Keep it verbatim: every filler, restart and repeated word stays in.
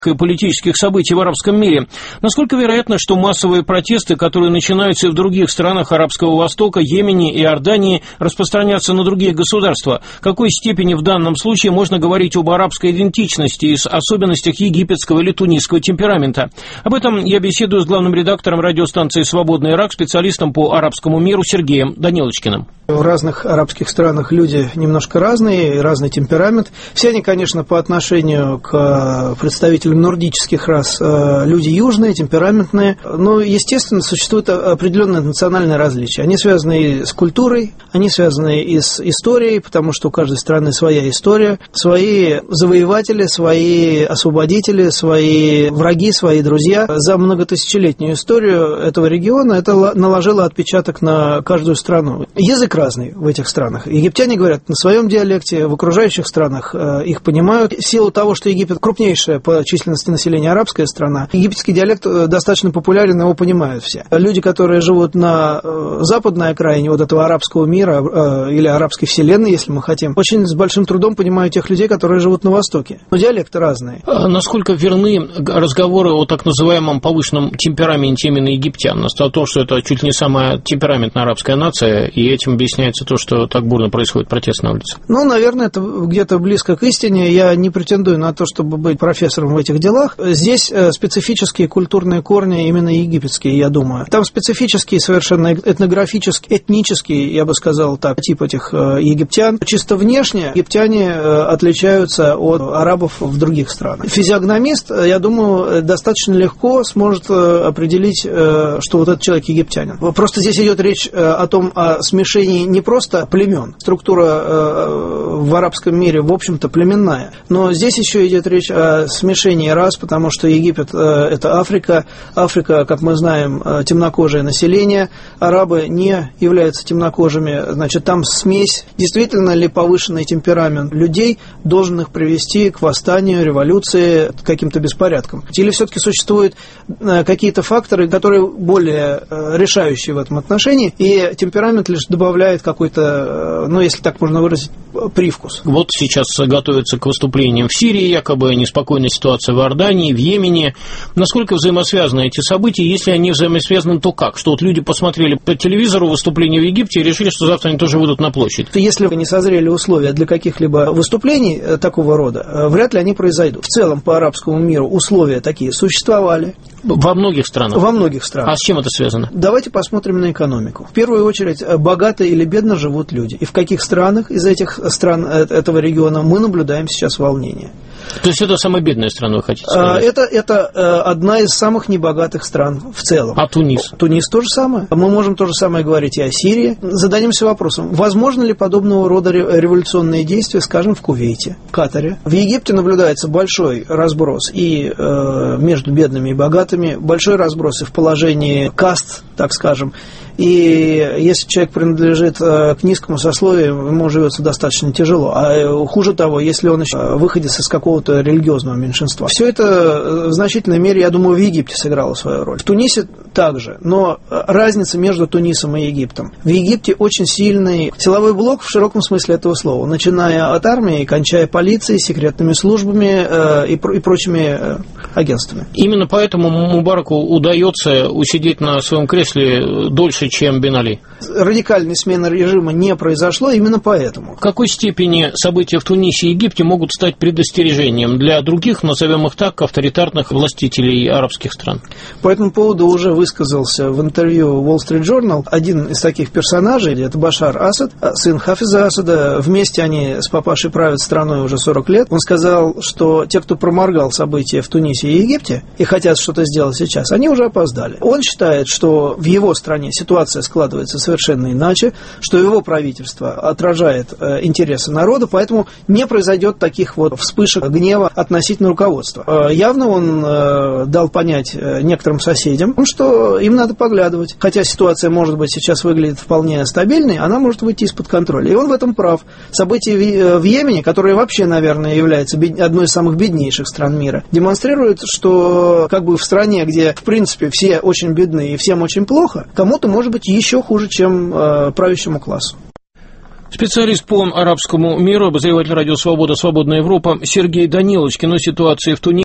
и политических событий в арабском мире. Насколько вероятно, что массовые протесты, которые начинаются и в других странах Арабского Востока, Йемене и Иордании, распространятся на другие государства? В какой степени в данном случае можно говорить об арабской идентичности и особенностях египетского или тунисского темперамента? Об этом я беседую с главным редактором радиостанции «Свободный Ирак», специалистом по арабскому миру Сергеем Данилочкиным. В разных арабских странах люди немножко разные, разный темперамент. Все они, конечно, по отношению к представителям нордических рас люди южные, темпераментные. Но, естественно, существует определенное национальное различие. Они связаны и с культурой, они связаны и с историей, потому что у каждой страны своя история, свои завоеватели, свои освободители, свои враги, свои друзья. За многотысячелетнюю историю этого региона это наложило отпечаток на каждую страну. Язык разный в этих странах. Египтяне говорят на своем диалекте, в окружающих странах э, их понимают. В силу того, что Египет крупнейшая по численности населения арабская страна, египетский диалект достаточно популярен, его понимают все. Люди, которые живут на э, западной окраине вот этого арабского мира э, или арабской вселенной, если мы хотим, очень с большим трудом понимают тех людей, которые живут на Востоке. Но диалекты разные. А насколько верны разговоры о так называемом повышенном темпераменте именно египтян? О том, что это чуть ли не самая темпераментная арабская нация, и этим объясняется то, что так бурно происходит протест на улице? Ну, наверное, это где-то близко к истине. Я не претендую на то, чтобы быть профессором в этих делах. Здесь специфические культурные корни именно египетские, я думаю. Там специфические, совершенно этнографические, этнические, я бы сказал так, тип этих египтян. Чисто внешне египтяне отличаются от арабов в других странах. Физиогномист, я думаю, достаточно легко сможет определить, что вот этот человек египтянин. Просто здесь идет речь о том, о смешении не просто племен. Структура э, в арабском мире, в общем-то, племенная. Но здесь еще идет речь о смешении рас, потому что Египет э, – это Африка. Африка, как мы знаем, э, темнокожее население. Арабы не являются темнокожими. Значит, там смесь. Действительно ли повышенный темперамент людей должен их привести к восстанию, революции, к каким-то беспорядкам? Или все-таки существуют э, какие-то факторы, которые более э, решающие в этом отношении, и темперамент лишь добавляет какой-то, ну, если так можно выразить, привкус. Вот сейчас готовятся к выступлениям в Сирии, якобы неспокойная ситуация в Иордании, в Йемене. Насколько взаимосвязаны эти события? Если они взаимосвязаны, то как? Что вот люди посмотрели по телевизору выступление в Египте и решили, что завтра они тоже выйдут на площадь? Если не созрели условия для каких-либо выступлений такого рода, вряд ли они произойдут. В целом по арабскому миру условия такие существовали. Во многих странах? Во многих странах. А с чем это связано? Давайте посмотрим на экономику. В первую очередь, богато или бедно живут люди. И в каких странах из этих стран этого региона мы наблюдаем сейчас волнение. То есть это самая бедная страна, вы хотите сказать? Это, это одна из самых небогатых стран в целом. А Тунис? Тунис то же самое. Мы можем то же самое говорить и о Сирии. Зададимся вопросом, возможно ли подобного рода революционные действия, скажем, в Кувейте, в Катаре? В Египте наблюдается большой разброс и э, между бедными и богатыми, большой разброс и в положении каст, так скажем. И если человек принадлежит к низкому сословию, ему живется достаточно тяжело. А хуже того, если он еще выходец из какого-то религиозного меньшинства. Все это в значительной мере, я думаю, в Египте сыграло свою роль. В Тунисе также. Но разница между Тунисом и Египтом. В Египте очень сильный силовой блок в широком смысле этого слова. Начиная от армии, кончая полицией, секретными службами э, и, про, и прочими э, агентствами. Именно поэтому Мубараку удается усидеть на своем кресле дольше, чем Бен Али. Радикальной смены режима не произошло именно поэтому. В какой степени события в Тунисе и Египте могут стать предостережением для других, назовем их так, авторитарных властителей арабских стран? По этому поводу уже высказался в интервью Wall Street Journal один из таких персонажей, это Башар Асад, сын Хафиза Асада. Вместе они с папашей правят страной уже сорок лет. Он сказал, что те, кто проморгал события в Тунисе и Египте и хотят что-то сделать сейчас, они уже опоздали. Он считает, что в его стране ситуация складывается совершенно иначе, что его правительство отражает э, интересы народа, поэтому не произойдет таких вот вспышек гнева относительно руководства. Э, явно он э, дал понять э, некоторым соседям, что им надо поглядывать. Хотя ситуация, может быть, сейчас выглядит вполне стабильной, она может выйти из-под контроля. И он в этом прав. События в, в Йемене, которые вообще, наверное, являются бед... одной из самых беднейших стран мира, демонстрируют, что как бы в стране, где, в принципе, все очень бедны и всем очень плохо, кому-то может быть еще хуже, чем э, правящему классу. Специалист по арабскому миру, обозреватель радио «Свобода», «Свободная Европа» Сергей Данилочкин о ситуации в Тунисе.